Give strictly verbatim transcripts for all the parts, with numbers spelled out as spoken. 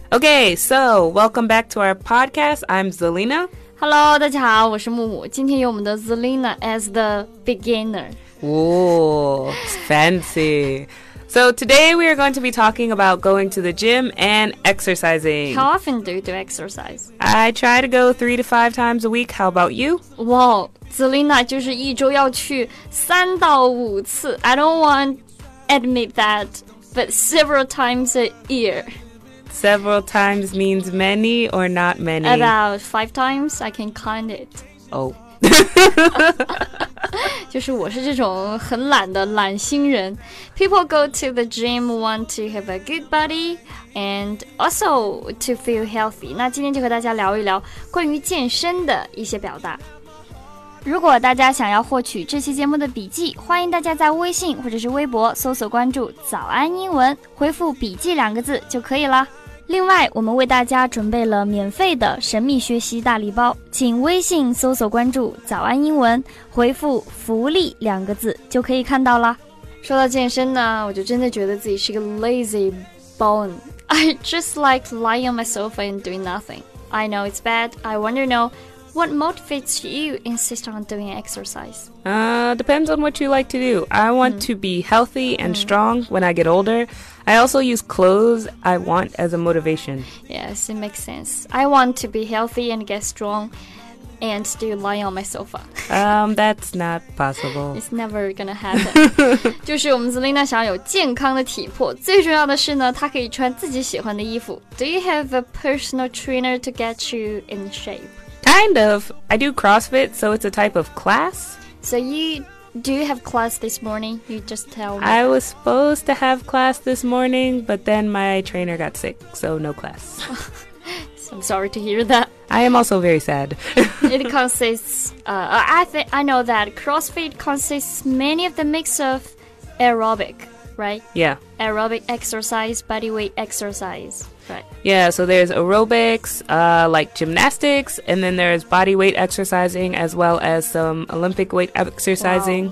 Okay, so welcome back to our podcast. I'm Zelina.Hello, 大家好，我是木木。今天有我们的 Zelina as the beginner. Ooh, it's fancy. So today we are going to be talking about going to the gym and exercising. How often do you do exercise? I try to go three to five times a week. How about you? Wow, Zelina 就是一周要去三到五次。I don't want to admit that, but several times a year.Several times means many or not many? About five times, I can count it. Oh. 就是我是这种很懒的懒星人。People go to the gym want to have a good body and also to feel healthy. 那今天就和大家聊一聊关于健身的一些表达。如果大家想要获取这期节目的笔记，欢迎大家在微信或者是微博搜索关注早安英文，回复笔记两个字就可以了。另外，我们为大家准备了免费的神秘学习大礼包，请微信搜索关注早安英文，回复福利两个字就可以看到了。说到健身呢，我就真的觉得自己是个 lazy bone. I just like lying on my sofa and doing nothing. I know it's bad. I want to know what motivates you to insist on doing exercise? Uh, depends on what you like to do. I want mm. to be healthy and mm. strong when I get older. I also use clothes I want as a motivation. Yes, it makes sense. I want to be healthy and get strong and still lie on my sofa. um, that's not possible. It's never gonna happen. 就是我们 Zelina 想要有健康的体魄，最重要的是呢，她可以穿自己喜欢的衣服。Do you have a personal trainer to get you in shape?Kind of. I do CrossFit, so it's a type of class. So you, do you have class this morning? You just tell me. I was supposed to have class this morning, but then my trainer got sick, so no class. So I'm sorry to hear that. I am also very sad. It consists, uh, I think I know that CrossFit consists mainly of the mix of aerobic, right? Yeah. Aerobic exercise, body weight exercise.Right. Yeah, so there's aerobics, uh, like gymnastics, and then there's body weight exercising as well as some Olympic weight exercising. Wow.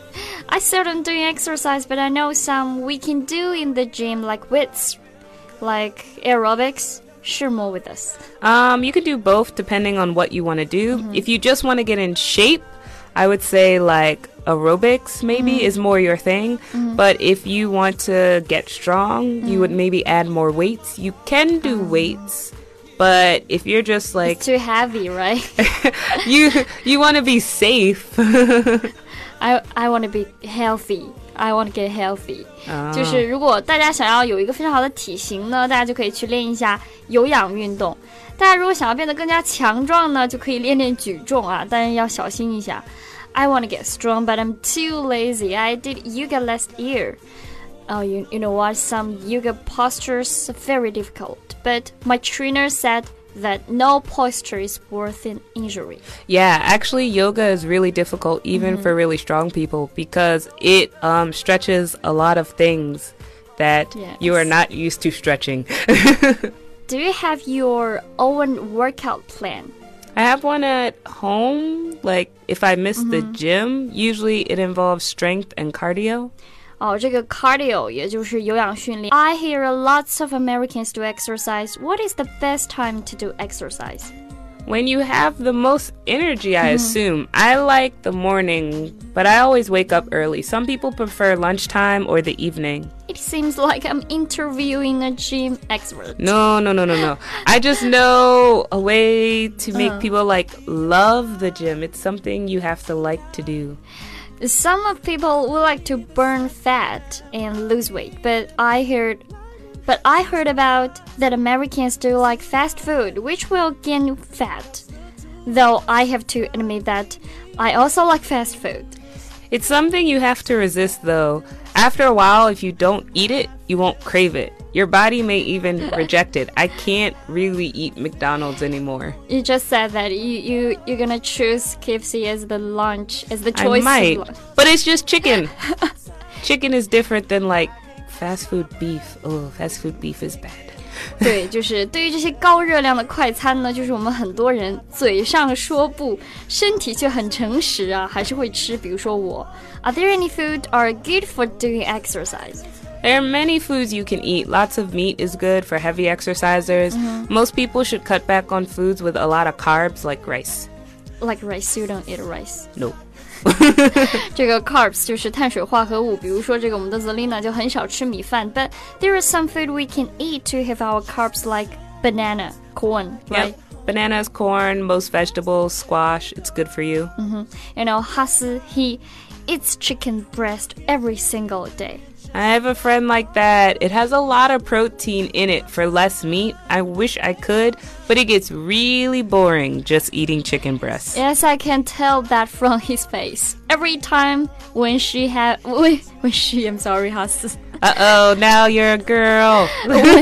I seldom do exercise, but I know some we can do in the gym, like weights, like aerobics. Share more with us. Um, you could do both depending on what you want to do. Mm-hmm. If you just want to get in shape, I would say like aerobics maybe mm-hmm. is more your thing. Mm-hmm. But if you want to get strong, mm-hmm. you would maybe add more weights. You can do mm-hmm. weights, but if you're just like... It's too heavy, right? you you want to be safe. I, I want to be healthy. I want to get healthy. Oh. 就是如果大家想要有一个非常好的体型呢，大家就可以去练一下有氧运动。大家如果想要变得更加强壮呢，就可以练练举重啊，但是要小心一下。I want to get strong, but I'm too lazy. I did yoga last year. Oh, you, you know what? Some yoga postures are very difficult. But my trainer said that no posture is worth an injury. Yeah, actually, yoga is really difficult even mm-hmm. for really strong people because it um, stretches a lot of things that yes. you are not used to stretching. Do you have your own workout plan?I have one at home. Like, if I miss mm-hmm. the gym, usually it involves strength and cardio. 哦，这个 cardio 也就是有氧训练。I hear lots of Americans do exercise. What is the best time to do exercise? When you have the most energy, I mm-hmm. assume. I like the morning, but I always wake up early. Some people prefer lunchtime or the evening. It seems like I'm interviewing a gym expert. No, no, no, no, no. I just know a way to make uh. people like love the gym. It's something you have to like to do. Some of people would like to burn fat and lose weight, but I heard But I heard about that Americans do like fast food, which will gain fat. Though I have to admit that I also like fast food. It's something you have to resist, though. After a while, if you don't eat it, you won't crave it. Your body may even reject it. I can't really eat McDonald's anymore. You just said that you, you, you're gonna choose K F C as the lunch, as the choice. I might, but it's just chicken. Chicken is different than like fast food beef. Oh, fast food beef is bad. 对，就是对于这些高热量的快餐呢，就是我们很多人嘴上说不，身体却很诚实啊，还是会吃。比如说我 Are there any food are good for doing exercise? There are many foods you can eat. Lots of meat is good for heavy exercisers. Mm-hmm. Most people should cut back on foods with a lot of carbs like rice. Like rice, you don't eat rice? No. 这个 carbs 就是碳水化合物，比如说这个我们的 Zelina 就很少吃米饭 But there is some food we can eat to have our carbs like banana, corn, right? Yep. Bananas, corn, most vegetables, squash. It's good for you. Mm-hmm. You know, Hasu, he eats chicken breast every single day. I have a friend like that. It has a lot of protein in it for less meat. I wish I could, but it gets really boring just eating chicken breast. Yes, I can tell that from his face. Every time when she had when, when she I'm sorry, Hasu. Uh-oh, now you're a girl. when,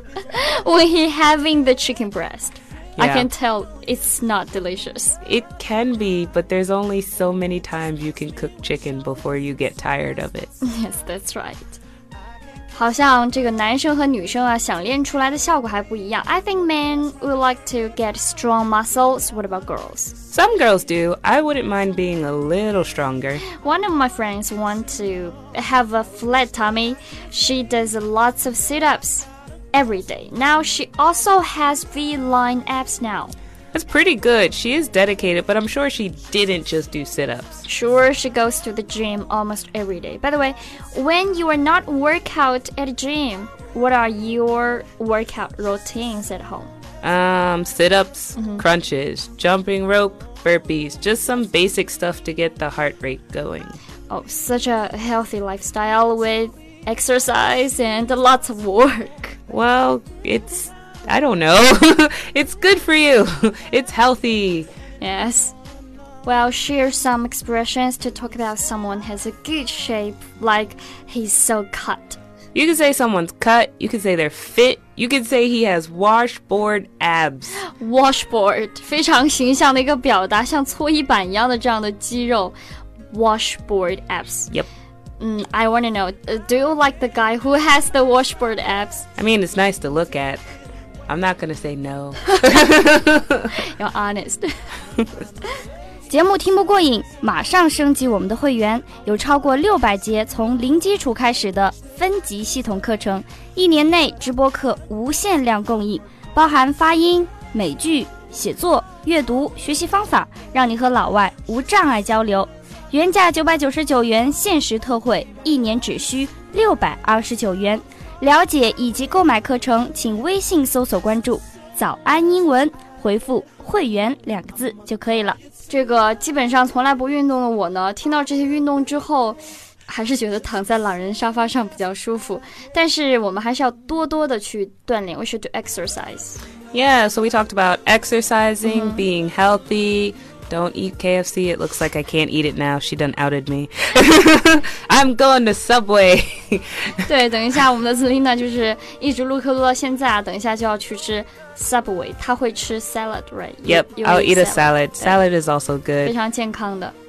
when he having the chicken breast. Yeah. I can tell it's not delicious. It can be, but there's only so many times you can cook chicken before you get tired of it. Yes, that's right. 好像这个男生和女生啊，想练出来的效果还不一样。I think men would like to get strong muscles. What about girls? Some girls do. I wouldn't mind being a little stronger. One of my friends wants to have a flat tummy. She does lots of sit-ups every day. Now she also has V-line abs now. That's pretty good. She is dedicated, but I'm sure she didn't just do sit-ups. Sure, she goes to the gym almost every day. By the way, when you are not workout at the gym, what are your workout routines at home? Um, sit-ups, mm-hmm. crunches, jumping rope, burpees, just some basic stuff to get the heart rate going. Oh, such a healthy lifestyle with exercise and lots of work. Well, it's, I don't know. It's good for you. It's healthy. Yes. Well, share some expressions to talk about someone has a good shape, like he's so cut. You can say someone's cut. You can say they're fit. You can say he has washboard abs. Washboard 非常形象的一个表达，像搓衣板一样的这样的肌肉。Washboard abs. Yep. Mm, I want to know, uh, do you like the guy who has the washboard abs? I mean, it's nice to look at. I'm not going to say no. You're honest. 节目听不过瘾，马上升级我们的会员，有超过六百节从零基础开始的分级系统课程，一年内直播课无限量供应，包含发音、美剧、写作、阅读、学习方法，让你和老外无障碍交流。原价九百九十九元，限时特惠，一年只需六百二十九元。了解以及购买课程，请微信搜索关注早安英文，回复会员两个字就可以了。这个基本上从来不运动的我呢，听到这些运动之后还是觉得躺在懒人沙发上比较舒服，但是我们还是要多多的去锻炼。 We should do exercise. Yeah, so we talked about exercising, mm-hmm. being healthy. Don't eat K F C. It looks like I can't eat it now. She done outed me. I'm going to Subway. 对，等一下我们的Zelina就是一直录课录到现在啊，等一下就要去吃 Subway. 她会吃 salad, right? Yep, you, you I'll eat a salad. salad. Salad is also good. 非常健康的。